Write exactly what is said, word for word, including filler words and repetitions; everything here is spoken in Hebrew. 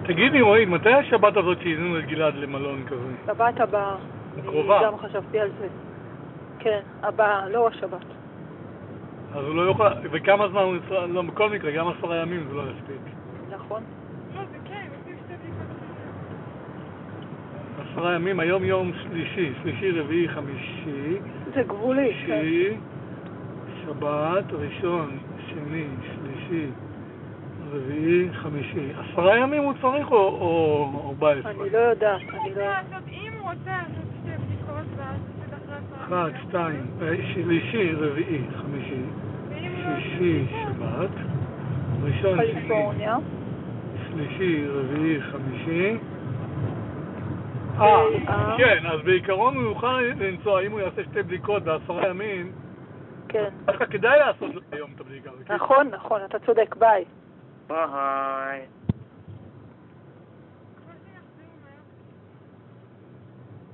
תגידי רועי, מתי השבת הזאת שהזינו את גלעד למלון כזה? שבת הבאה. קרובה. אני גם חשבתי על זה. כן, הבאה, לא השבת. אז הוא לא יוכל, וכמה זמן הוא נצטרך, לא, בכל מקרה, גם עשרה ימים זה לא יספיק. נכון. לא, זה כן, עושים שתי בדיקות. עשרה ימים, היום יום שלישי, שלישי, רביעי, חמישי, זה גבולי. שישי, שבת, ראשון, שני, שלישי, רביעי, חמישי. עשרה ימים הוא צריך או ארבע עשרה? אני לא יודעת, אם אני הוא לא... רוצה לעשות, אם הוא רוצה לעשות שתי בדיקות, ואז זה אחרי עשרה. אחת, שתיים, שלישי, רביעי, חמישי, שישי, שבת, ראשון, שני, קליפורניה. שלישי, רביעי, חמישי. אה, כן, אז בעיקרון הוא יוכל לנסוע, אם הוא יעשה שתי בדיקות בעשרה ימים, כן. דווקא כדאי לעשות היום את הבדיקה. נכון, נכון, אתה צודק, ביי. ביי.